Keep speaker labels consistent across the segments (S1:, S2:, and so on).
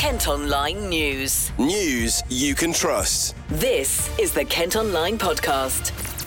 S1: Kent Online News.
S2: News you can trust.
S1: This is the Kent Online Podcast.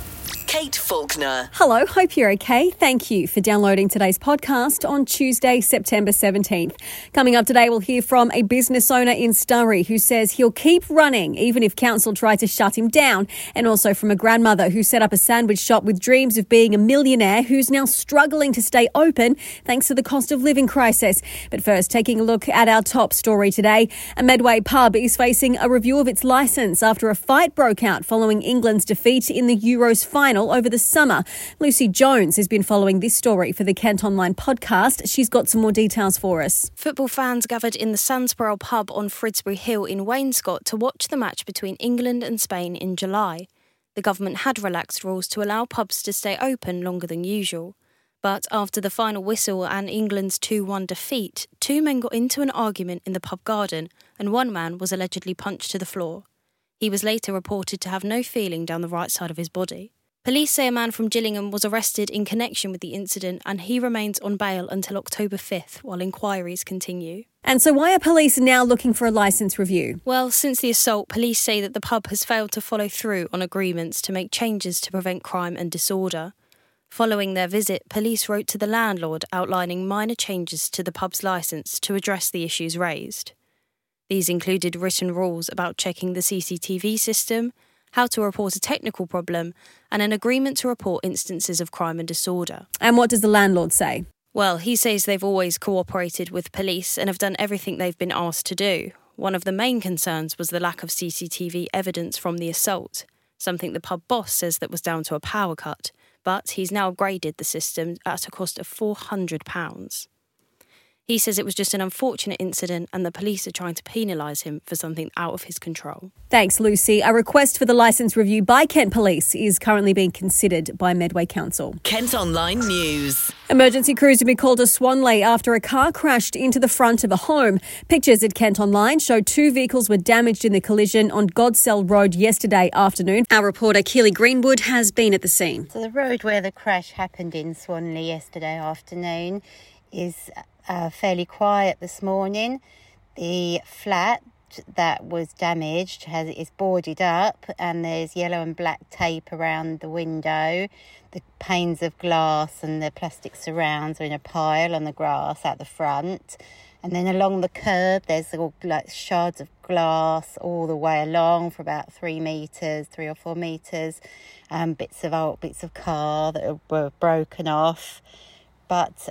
S1: Kate Faulkner.
S3: Hello, hope you're okay. Thank you for downloading today's podcast on Tuesday, September 17th. Coming up today, we'll hear from a business owner in Sturry who says he'll keep running even if council try to shut him down, and also from a grandmother who set up a sandwich shop with dreams of being a millionaire who's now struggling to stay open thanks to the cost of living crisis. But first, taking a look at our top story today, a Medway pub is facing a review of its licence after a fight broke out following England's defeat in the Euros final over the summer. Lucy Jones has been following this story for the Kent Online podcast. She's got some more details for us.
S4: Football fans gathered in the Sandsborough pub on Fridsbury Hill in Wainscott to watch the match between England and Spain in July. The government had relaxed rules to allow pubs to stay open longer than usual. But after the final whistle and England's 2-1 defeat, two men got into an argument in the pub garden and one man was allegedly punched to the floor. He was later reported to have no feeling down the right side of his body. Police say a man from Gillingham was arrested in connection with the incident and he remains on bail until October 5th while inquiries continue.
S3: And so why are police now looking for a licence review?
S4: Well, since the assault, police say that the pub has failed to follow through on agreements to make changes to prevent crime and disorder. Following their visit, police wrote to the landlord outlining minor changes to the pub's licence to address the issues raised. These included written rules about checking the CCTV system, how to report a technical problem, and an agreement to report instances of crime and disorder.
S3: And what does the landlord say?
S4: Well, he says they've always cooperated with police and have done everything they've been asked to do. One of the main concerns was the lack of CCTV evidence from the assault, something the pub boss says that was down to a power cut, but he's now upgraded the system at a cost of £400. He says it was just an unfortunate incident and the police are trying to penalise him for something out of his control.
S3: Thanks, Lucy. A request for the licence review by Kent Police is currently being considered by Medway Council.
S1: Kent Online News.
S3: Emergency crews have been called to Swanley after a car crashed into the front of a home. Pictures at Kent Online show two vehicles were damaged in the collision on Godsell Road yesterday afternoon. Our reporter Keely Greenwood has been at the scene.
S5: So the road where the crash happened in Swanley yesterday afternoon is fairly quiet this morning. The flat that was damaged is boarded up and there's yellow and black tape around the window. The panes of glass and the plastic surrounds are in a pile on the grass at the front. And then along the curb there's all like shards of glass all the way along for about 3 or 4 metres. Bits of car that were broken off. But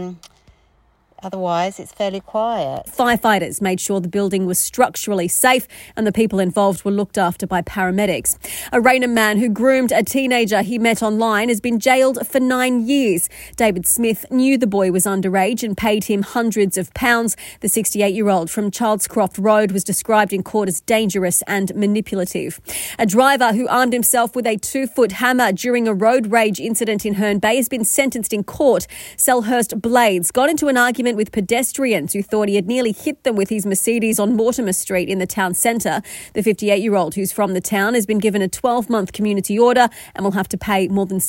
S5: otherwise, it's fairly quiet.
S3: Firefighters made sure the building was structurally safe and the people involved were looked after by paramedics. A Raynham man who groomed a teenager he met online has been jailed for 9 years. David Smith knew the boy was underage and paid him hundreds of pounds. The 68-year-old from Charlescroft Road was described in court as dangerous and manipulative. A driver who armed himself with a 2-foot hammer during a road rage incident in Herne Bay has been sentenced in court. Selhurst Blades got into an argument with pedestrians who thought he had nearly hit them with his Mercedes on Mortimer Street in the town centre. The 58-year-old who's from the town has been given a 12-month community order and will have to pay more than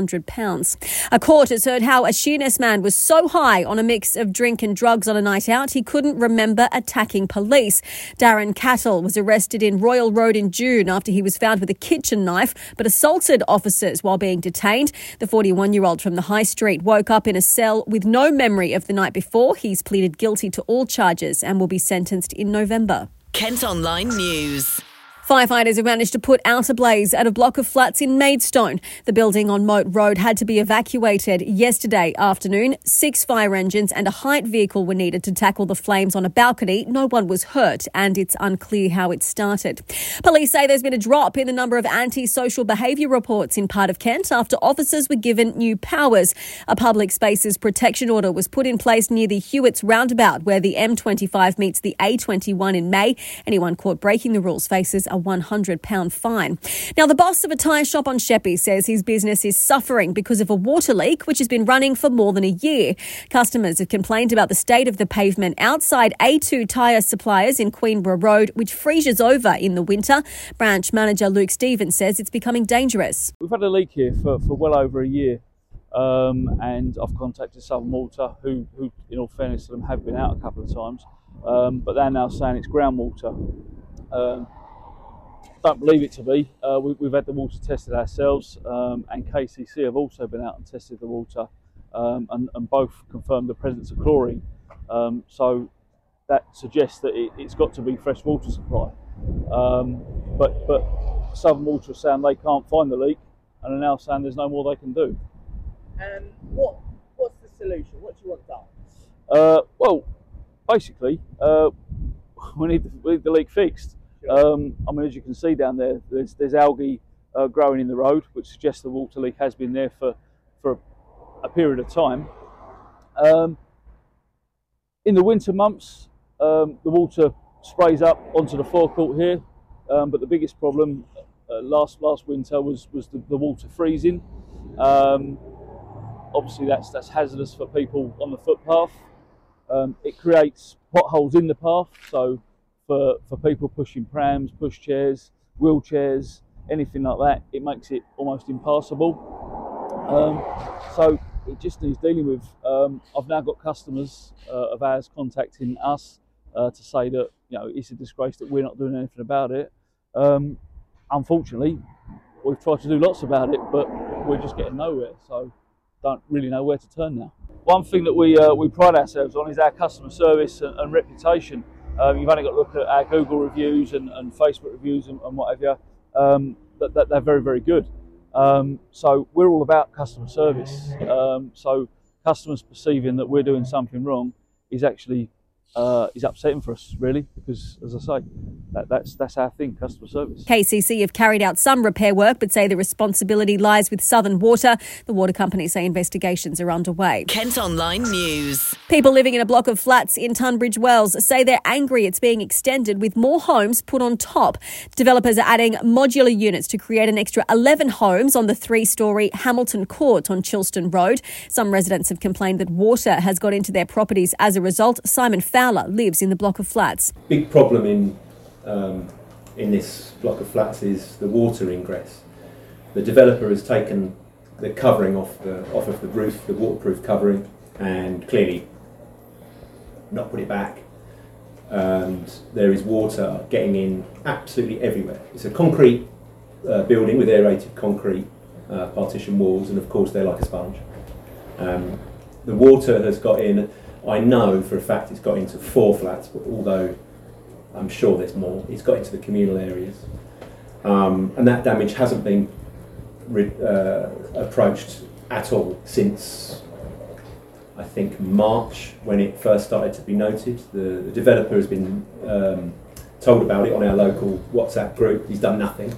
S3: £700. A court has heard how a Sheerness man was so high on a mix of drink and drugs on a night out he couldn't remember attacking police. Darren Cattle was arrested in Royal Road in June after he was found with a kitchen knife but assaulted officers while being detained. The 41-year-old from the High Street woke up in a cell with no memory of the night before. He's pleaded guilty to all charges and will be sentenced in November.
S1: Kent Online News.
S3: Firefighters have managed to put out a blaze at a block of flats in Maidstone. The building on Moat Road had to be evacuated yesterday afternoon. 6 fire engines and a height vehicle were needed to tackle the flames on a balcony. No one was hurt and it's unclear how it started. Police say there's been a drop in the number of antisocial behaviour reports in part of Kent after officers were given new powers. A public spaces protection order was put in place near the Hewitts roundabout where the M25 meets the A21 in May. Anyone caught breaking the rules faces a £100 fine. Now, the boss of a tyre shop on Sheppey says his business is suffering because of a water leak which has been running for more than a year. Customers have complained about the state of the pavement outside A2 tyre suppliers in Queenborough Road, which freezes over in the winter. Branch manager Luke Stevens says it's becoming dangerous.
S6: We've had a leak here for well over a year. And I've contacted Southern Water, who, in all fairness to them, have been out a couple of times. but they're now saying it's groundwater. Don't believe it to be. We've had the water tested ourselves, and KCC have also been out and tested the water, and both confirmed the presence of chlorine. So that suggests that it's got to be fresh water supply. But Southern Water are saying they can't find the leak, and are now saying there's no more they can do.
S7: What's the solution? What do you want done?
S6: Well, basically, we need the leak fixed. I mean, as you can see down there, there's algae growing in the road, which suggests the water leak has been there for a period of time. In the winter months, the water sprays up onto the forecourt here, but the biggest problem last winter was the water freezing. Obviously, that's hazardous for people on the footpath. It creates potholes in the path, so for people pushing prams, pushchairs, wheelchairs, anything like that, it makes it almost impassable. So it just needs dealing with. I've now got customers of ours contacting us to say that it's a disgrace that we're not doing anything about it. Unfortunately, we've tried to do lots about it, but we're just getting nowhere. So don't really know where to turn now. One thing that we pride ourselves on is our customer service and reputation. You've only got to look at our Google reviews and Facebook reviews and what have you. That they're very, very good. So we're all about customer service. So customers perceiving that we're doing something wrong is actually is upsetting for us, really, because, as I say, that's our thing, customer service.
S3: KCC have carried out some repair work but say the responsibility lies with Southern Water. The water companies say investigations are underway.
S1: Kent Online News.
S3: People living in a block of flats in Tunbridge Wells say they're angry it's being extended with more homes put on top. Developers are adding modular units to create an extra 11 homes on the 3-storey Hamilton Court on Chilston Road. Some residents have complained that water has got into their properties as a result. Simon Fowler lives in the block of flats.
S8: Big problem in this block of flats is the water ingress. The developer has taken the covering off of the roof, the waterproof covering, and clearly not put it back. And there is water getting in absolutely everywhere. It's a concrete building with aerated concrete partition walls, and of course they're like a sponge. The water has got in. I know for a fact it's got into 4 flats, but although I'm sure there's more, it's got into the communal areas. And that damage hasn't been approached at all since, I think, March, when it first started to be noted. The developer has been told about it on our local WhatsApp group. He's done nothing.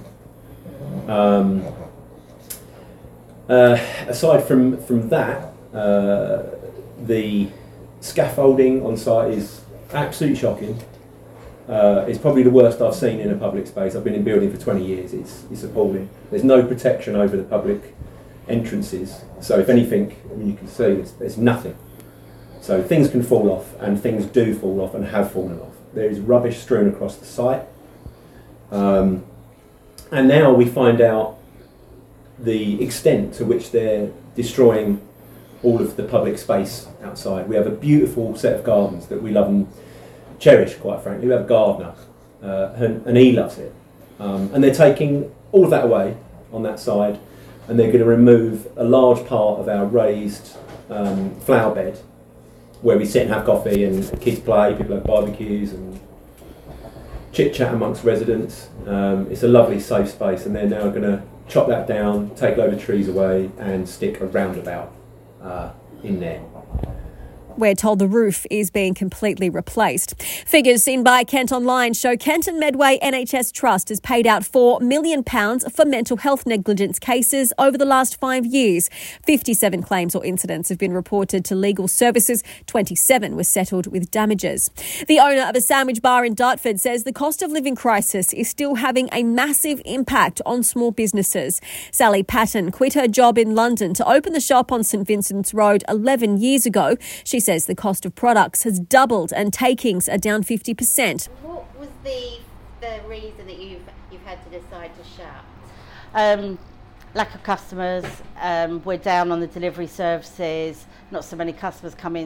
S8: Aside from that, the scaffolding on site is absolutely shocking. It's probably the worst I've seen in a public space. I've been in building for 20 years. It's appalling. There's no protection over the public entrances. So if anything, I mean, you can see there's nothing. So things can fall off, and things do fall off and have fallen off. There is rubbish strewn across the site. And now we find out the extent to which they're destroying all of the public space outside. We have a beautiful set of gardens that we love and cherish, quite frankly. We have a gardener, and he loves it. And they're taking all of that away on that side, and they're going to remove a large part of our raised flower bed, where we sit and have coffee and kids play, people have barbecues and chit-chat amongst residents. It's a lovely safe space, and they're now going to chop that down, take a load of trees away and stick a roundabout in there.
S3: We're told the roof is being completely replaced. Figures seen by Kent Online show Kent and Medway NHS Trust has paid out £4 million for mental health negligence cases over the last 5 years. 57 claims or incidents have been reported to legal services. 27 were settled with damages. The owner of a sandwich bar in Dartford says the cost of living crisis is still having a massive impact on small businesses. Sally Patton quit her job in London to open the shop on St Vincent's Road 11 years ago. She says the cost of products has doubled and takings are down 50%.
S5: What was the reason that you've had to decide to shut?
S9: Lack of customers. We're down on the delivery services. Not so many customers coming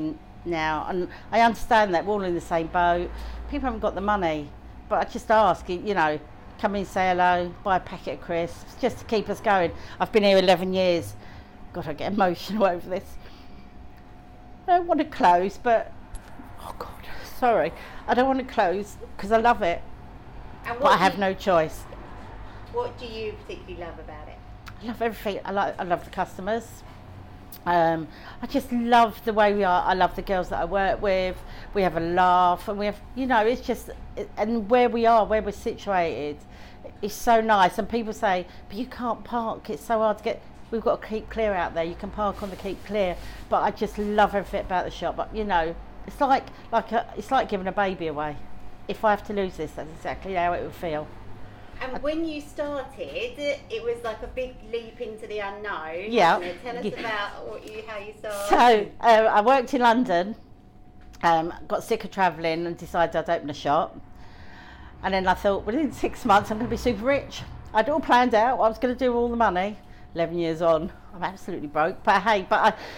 S9: now, and I understand that we're all in the same boat. People haven't got the money, but I just ask, you know, come in, say hello, buy a packet of crisps, just to keep us going. I've been here 11 years. God, I get emotional over this. I don't want to close, but oh God, sorry, I don't want to close because I love it, but I have no choice.
S5: What do you particularly love about it?
S9: I love everything. I love the customers. I just love the way we are. I love the girls that I work with. We have a laugh, and we have, you know, it's just, and where we are, where we're situated, it's so nice. And people say, but you can't park. It's so hard to get. We've got to keep clear out there. You can park on the keep clear. But I just love everything about the shop. But you know, it's like giving a baby away. If I have to lose this, that's exactly how it would feel.
S5: And when you started, it was like a big leap into the unknown.
S9: Yeah.
S5: Tell us about how you started.
S9: So I worked in London, got sick of travelling and decided I'd open a shop. And then I thought, within 6 months, I'm going to be super rich. I'd all planned out what I was going to do with all the money. 11 years on, I'm absolutely broke. But hey,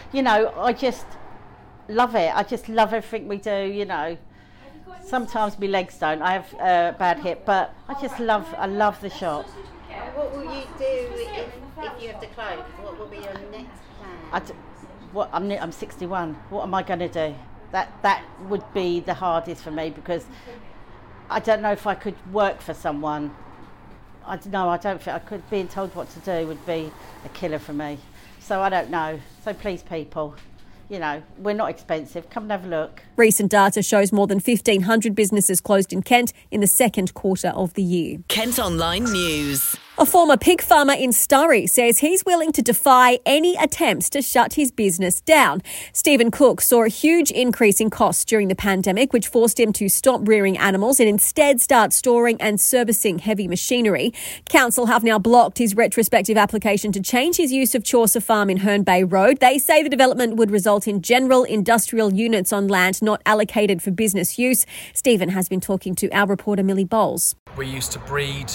S9: I just love it. I just love everything we do, you know. Sometimes my legs don't. I have a bad hip, but I love the shop.
S5: What will you do if you have to close? What will be your next plan?
S9: I'm 61. What am I going to do? That would be the hardest for me, because I don't know if I could work for someone. I don't think I could. Being told what to do would be a killer for me. So I don't know. So please, people, you know, we're not expensive. Come and have a look.
S3: Recent data shows more than 1,500 businesses closed in Kent in the second quarter of the year.
S1: Kent Online News.
S3: A former pig farmer in Surrey says he's willing to defy any attempts to shut his business down. Stephen Cook saw a huge increase in costs during the pandemic, which forced him to stop rearing animals and instead start storing and servicing heavy machinery. Council have now blocked his retrospective application to change his use of Chaucer Farm in Herne Bay Road. They say the development would result in general industrial units on land not allocated for business use. Stephen has been talking to our reporter Millie Bowles.
S10: We used to breed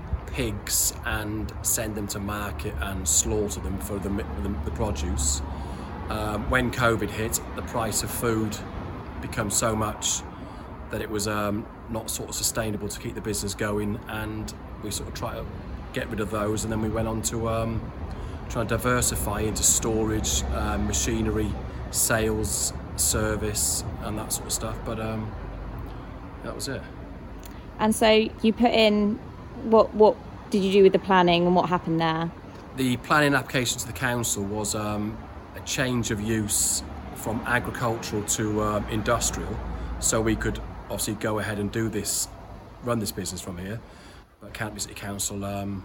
S10: pigs and send them to market and slaughter them for the produce. When COVID hit, the price of food became so much that it was not sort of sustainable to keep the business going, and we sort of tried to get rid of those, and then we went on to try and diversify into storage, machinery, sales, service and that sort of stuff, but that was it.
S11: And so you put in, what did you do with the planning and what happened there?
S10: The planning application to the council was a change of use from agricultural to industrial, so we could obviously go ahead and run this business from here, but Canterbury City Council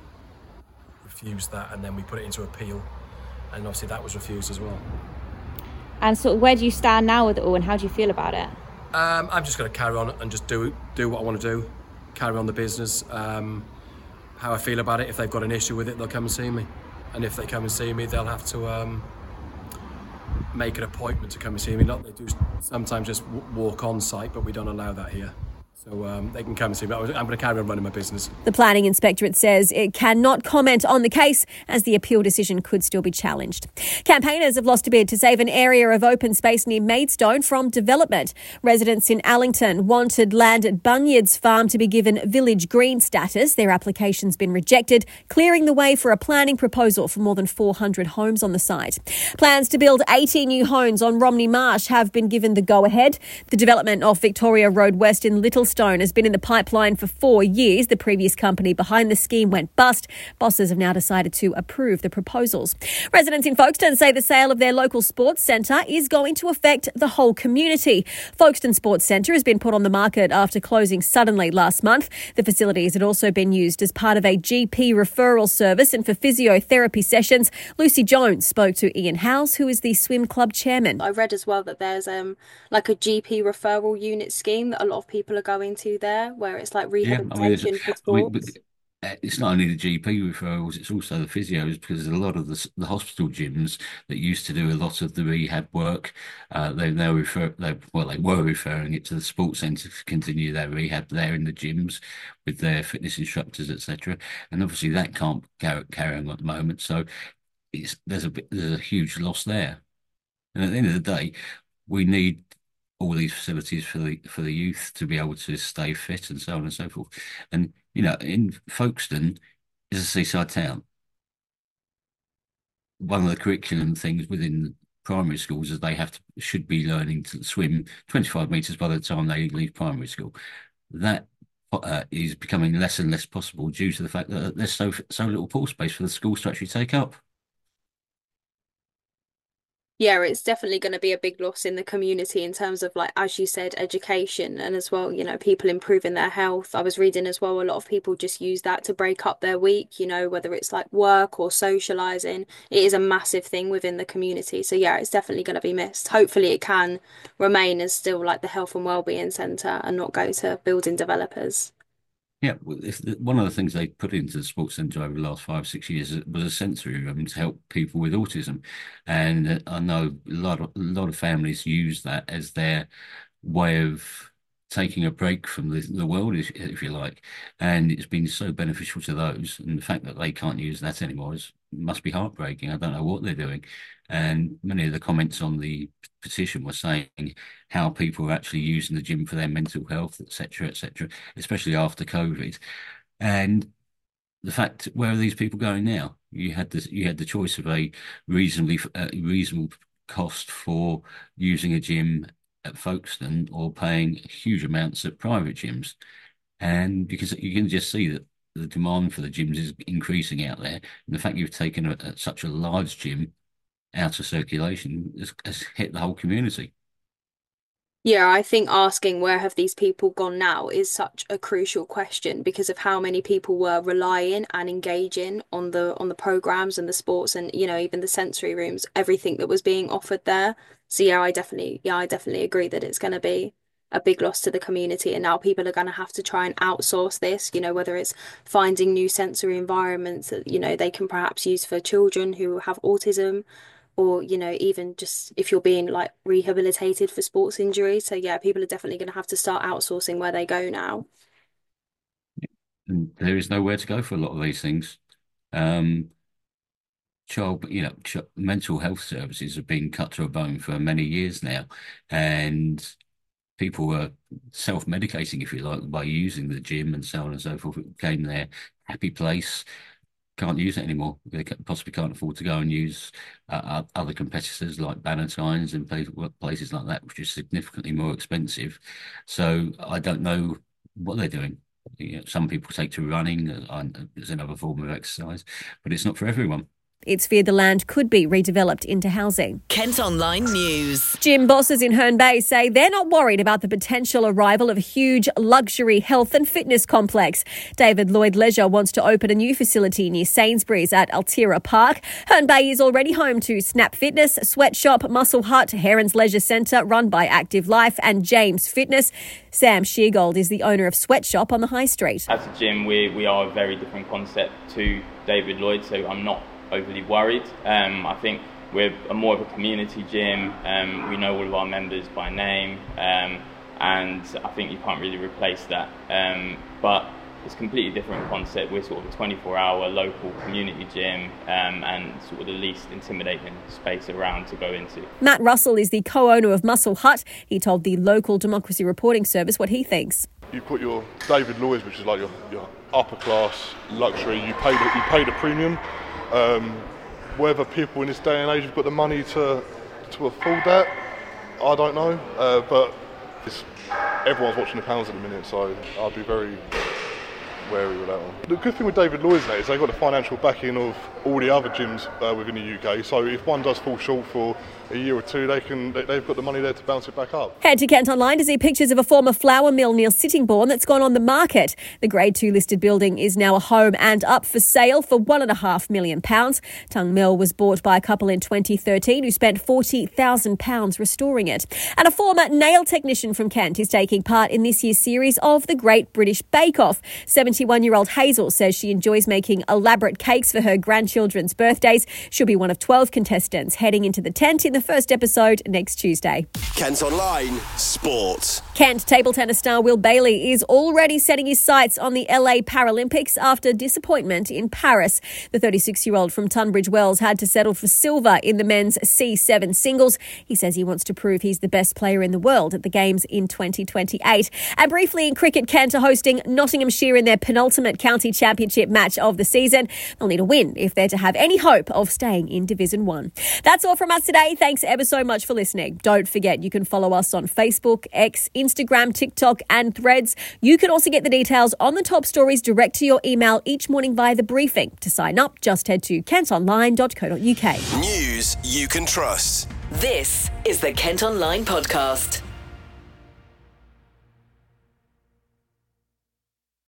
S10: refused that, and then we put it into appeal, and obviously that was refused as well.
S11: And so where do you stand now with it all, and how do you feel about it?
S10: I'm just going to carry on and just do what I want to do, carry on the business. How I feel about it, if they've got an issue with it, they'll come and see me. And if they come and see me, they'll have to make an appointment to come and see me. Not they do sometimes just walk on site, but we don't allow that here. So they can come and see me. I'm going to carry on running my business.
S3: The Planning Inspectorate says it cannot comment on the case, as the appeal decision could still be challenged. Campaigners have lost a bid to save an area of open space near Maidstone from development. Residents in Allington wanted land at Bunyard's farm to be given village green status. Their application's been rejected, clearing the way for a planning proposal for more than 400 homes on the site. Plans to build 80 new homes on Romney Marsh have been given the go-ahead. The development of Victoria Road West in Littlestone has been in the pipeline for 4 years. The previous company behind the scheme went bust. Bosses have now decided to approve the proposals. Residents in Folkestone say the sale of their local sports centre is going to affect the whole community. Folkestone Sports Centre has been put on the market after closing suddenly last month. The facilities had also been used as part of a GP referral service and for physiotherapy sessions. Lucy Jones spoke to Ian Howes, who is the swim club chairman.
S12: I read as well that there's like a GP referral unit scheme that a lot of people are going to there, where it's like rehabilitation for sports.
S13: It's not only the GP referrals, it's also the physios, because a lot of the hospital gyms that used to do a lot of the rehab work, they were referring it to the sports centre to continue their rehab there in the gyms with their fitness instructors, etc. And obviously that can't carry on at the moment, so there's a huge loss there. And at the end of the day, we need all these facilities for the youth to be able to stay fit and so on and so forth. And in Folkestone is a seaside town. One of the curriculum things within primary schools is they should be learning to swim 25 metres by the time they leave primary school. That is becoming less and less possible due to the fact that there's so little pool space for the schools to actually take up.
S12: Yeah, it's definitely going to be a big loss in the community in terms of, like, as you said, education, and as well, people improving their health. I was reading as well, a lot of people just use that to break up their week, whether it's like work or socializing. It is a massive thing within the community. So yeah, it's definitely going to be missed. Hopefully it can remain as still like the health and wellbeing centre and not go to building developers.
S13: Yeah, one of the things they put into the sports centre over the last 5-6 years was a sensory room to help people with autism, and I know a lot of families use that as their way of taking a break from the world, if you like, and it's been so beneficial to those. And the fact that they can't use that anymore must be heartbreaking. I don't know what they're doing. And many of the comments on the petition were saying how people are actually using the gym for their mental health, etc., especially after COVID. And the fact, where are these people going now? You had the choice of a reasonable cost for using a gym at Folkestone or paying huge amounts at private gyms. And because you can just see that the demand for the gyms is increasing out there. And the fact you've taken such a large gym out of circulation has hit the whole community.
S12: Yeah, I think asking where have these people gone now is such a crucial question because of how many people were relying and engaging on the programs and the sports and even the sensory rooms, everything that was being offered there. So yeah, I definitely agree that it's going to be a big loss to the community, and now people are going to have to try and outsource this, whether it's finding new sensory environments that they can perhaps use for children who have autism, or even just if you're being like rehabilitated for sports injuries. So yeah, people are definitely going to have to start outsourcing where they go now.
S13: And there is nowhere to go for a lot of these things. Mental health services have been cut to a bone for many years now, and people were self-medicating, if you like, by using the gym and so on and so forth. It became their happy place. Can't use it anymore. They possibly can't afford to go and use other competitors like Bannatynes and places like that, which is significantly more expensive. So I don't know what they're doing. Some people take to running as another form of exercise, but it's not for everyone.
S3: It's feared the land could be redeveloped into housing.
S1: Kent Online News.
S3: Gym bosses in Herne Bay say they're not worried about the potential arrival of a huge luxury health and fitness complex. David Lloyd Leisure wants to open a new facility near Sainsbury's at Altira Park. Herne Bay is already home to Snap Fitness, Sweatshop, Muscle Hut, Heron's Leisure Centre run by Active Life and James Fitness. Sam Sheargold is the owner of Sweatshop on the High Street.
S14: As a gym, we are a very different concept to David Lloyd, so I'm not overly worried. I think we're more of a community gym. We know all of our members by name, and I think you can't really replace that. But it's a completely different concept. We're sort of a 24-hour local community gym, and sort of the least intimidating space around to go into.
S3: Matt Russell is the co-owner of Muscle Hut. He told the local Democracy Reporting Service what he thinks.
S15: You put your David Lloyd's, which is like your upper class luxury. You pay the premium. Whether people in this day and age have got the money to afford that, I don't know. But everyone's watching the pounds at the minute, so I'll be very wary with that one. The good thing with David Lloyd's now is they've got the financial backing of all the other gyms within the UK. So if one does fall short for a year or two, they've got the money there to bounce it back up.
S3: Head to Kent Online to see pictures of a former flour mill near Sittingbourne that's gone on the market. The Grade 2 listed building is now a home and up for sale for £1.5 million. Tongue Mill was bought by a couple in 2013 who spent £40,000 restoring it. And a former nail technician from Kent is taking part in this year's series of the Great British Bake Off. 17 21-year-old Hazel says she enjoys making elaborate cakes for her grandchildren's birthdays. She'll be one of 12 contestants heading into the tent in the first episode next Tuesday.
S2: Kent Online Sport.
S3: Kent table tennis star Will Bailey is already setting his sights on the LA Paralympics after disappointment in Paris. The 36-year-old from Tunbridge Wells had to settle for silver in the men's C7 singles. He says he wants to prove he's the best player in the world at the Games in 2028. And briefly in cricket, Kent are hosting Nottinghamshire in their penultimate county championship match of the season. They'll need a win if they're to have any hope of staying in Division 1. That's all from us today. Thanks ever so much for listening. Don't forget you can follow us on Facebook, X, Instagram, TikTok and Threads. You can also get the details on the top stories direct to your email each morning via The Briefing. To sign up, just head to kentonline.co.uk.
S2: News you can trust.
S1: This is the Kent Online Podcast.